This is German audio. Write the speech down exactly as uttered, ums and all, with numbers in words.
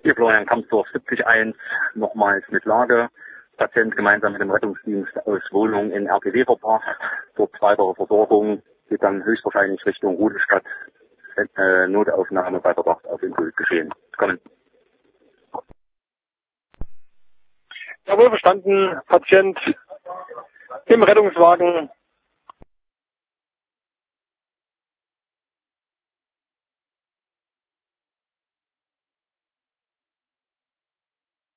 Hier Florian Kampsdorf siebzig eins, nochmals mit Lage. Patient gemeinsam mit dem Rettungsdienst aus Wohnung in R T W verbracht. Dort weitere Versorgung geht dann höchstwahrscheinlich Richtung Rudelstadt. Äh, Notaufnahme bei Verdacht auf Insultgeschehen. Kommen. Jawohl, verstanden. Patient im Rettungswagen